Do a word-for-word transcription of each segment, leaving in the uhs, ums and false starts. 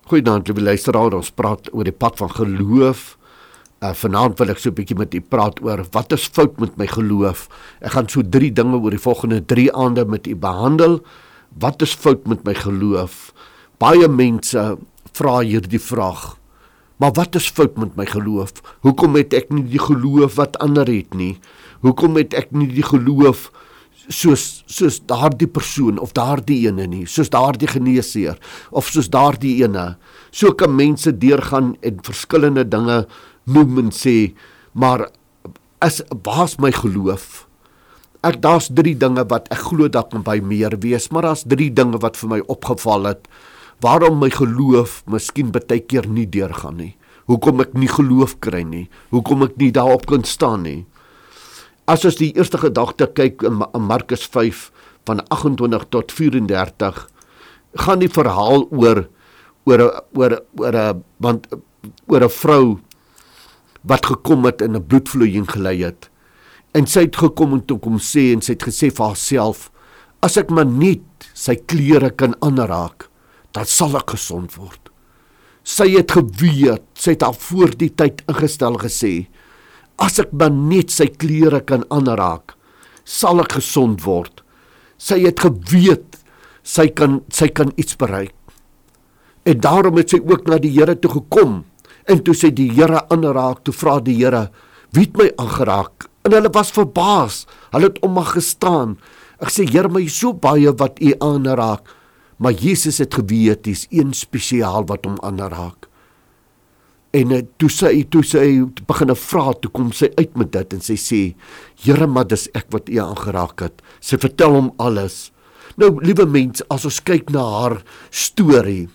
Goeienaand, lieve luisteraar, ons praat oor die pad van geloof. Uh, vanaand wil ek so 'n bietjie met u praat oor wat is fout met my geloof. Ek gaan so drie dinge oor die volgende drie aande met u behandel. Wat is fout met my geloof? Baie mense vra hierdie vraag. Maar wat is fout met my geloof? Hoekom het ek nie die geloof wat ander het nie? Hoekom het ek nie die geloof soos soos daardie persoon of daardie ene nie, soos daardie geneesheer of soos daardie ene? So kan mense deurgaan en verskillende dinge noem en sê, maar is waar's my geloof? Ek daar's drie dinge wat ek glo dat kan by meer wees, maar daar's drie dinge wat vir my opgeval het. Waarom my geloof miskien baie keer nie deurgaan nie. Hoekom ek nie geloof kry nie. Hoekom ek nie daarop kan staan nie. As ons die eerste gedagte kyk in Markus vyf van agt en twintig tot vyf en dertig, gaan die verhaal oor oor oor oor 'n want oor 'n vrou wat gekom het en 'n bloedvloeiing gelei het. En sy het gekom en toe kom sê en sy het gesê vir haarself, as ek maar net sy klere kan aanraak, dan sal ek gesond word. Sy het geweet, sy het al voor die tyd ingestel gesê, as ek maar net sy klere kan aanraak, sal ek gesond word. Sy het geweet, sy kan, sy kan iets bereik. En daarom het sy ook na die Here toe gekom, en toe sy die Here aanraak, toe vra die Here, wie het my aangeraak? En hulle was verbaas, hulle het om haar gestaan. Ek sê, Here, my so baie wat u aanraak, maar Jesus het geweet, dis een spesiaal wat hom aanraak. En uh, toe sy, toe sy begin vra, toe kom sy uit met dit, en sy sê, Here, maar dis ek wat u aangeraak het. Sy vertel hom alles. Nou, liewe mens, as ons kyk na haar storie,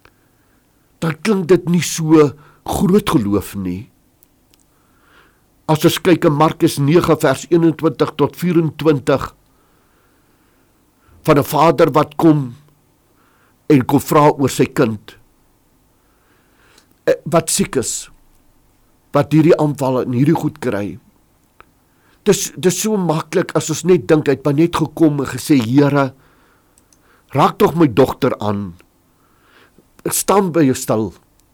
dan klink dit nie so groot geloof nie. As ons kyk in Markus nege vers eenentwintig tot vyf-en-twintig, van 'n vader wat kom, en kom vra oor sy kind, wat siek is, wat hierdie aanvalle en hierdie goed kry. Dis, dis so maklik as ons net dink, het maar net gekom en gesê, Here, raak tog my dogter aan, ek staan by jou stil.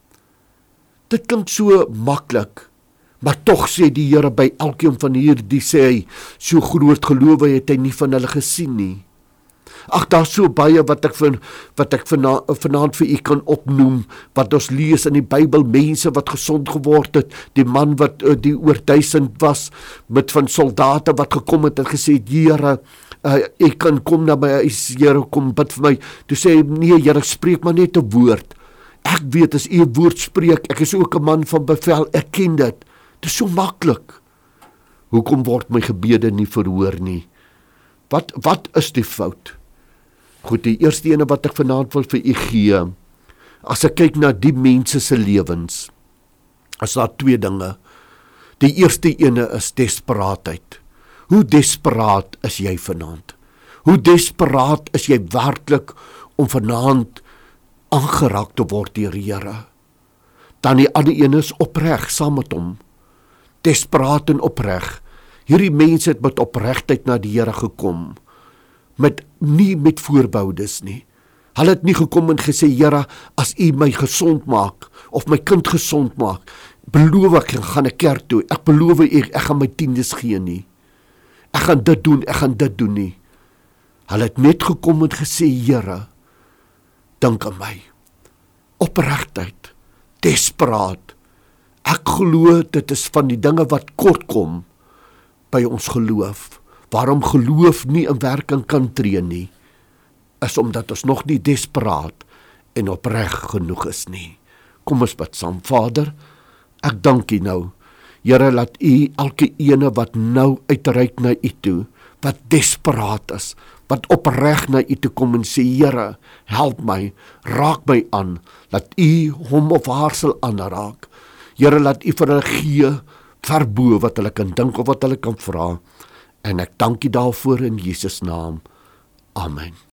Dit klink so maklik, maar tog sê die Here by elkeen van hierdie, sê hy, so groot geloof het hy nie van hulle gesien nie. Ag, daar is so baie wat ek, van, wat ek vana, vanaand vir u kan opnoem, wat ons lees in die Bybel, mense wat gesond geword het, die man wat uh, die oor duisend was, met van soldate wat gekom het en gesê, Here, uh, ek kan kom na my huis, Here, kom bid vir my. Toe sê hy, nee, Here, spreek maar net 'n woord. Ek weet, as u 'n woord spreek, ek is ook 'n man van bevel, ek ken dit. Dit is so maklik. Hoekom word my gebede nie verhoor nie? Wat, wat is die fout? Goed, die eerste ene wat ek vanaand wil vir u gee, as ek kyk na die mense se lewens, is daar twee dinge. Die eerste ene is desperaatheid. Hoe desperaat is jy vanaand? Hoe desperaat is jy werklik om vanaand aangeraak te word deur die Here? Dan die ander ene is opreg saam met hom. Desperaat en opreg. Hierdie mense het met opregtheid na die Here gekom. Met, nie met voorboudes nie. Hulle het nie gekom en gesê, Here, as u my gesond maak, of my kind gesond maak, beloof ek, ek gaan 'n kerk toe, ek beloof ek, ek gaan my tiendes gee nie. Ek gaan dit doen, ek gaan dit doen nie. Hulle het net gekom en gesê, Here, dink aan my. Opregtheid, desperaat. Ek glo dit is van die dinge wat kort kom by ons geloof. Waarom geloof nie in werking kan tree nie, is omdat ons nog nie desperaat en opreg genoeg is nie. Kom ons bid saam. Vader, ek dank u nou. Here, laat u elke ene wat nou uitreik na u toe, wat desperaat is, wat opreg na u toe kom en sê, Here, help my, raak my aan, laat u hom of haar sal aanraak. Here, laat u vir hulle gee, verbo wat hulle kan dink of wat hulle kan vra. En ek dank u daarvoor in Jesus naam. Amen.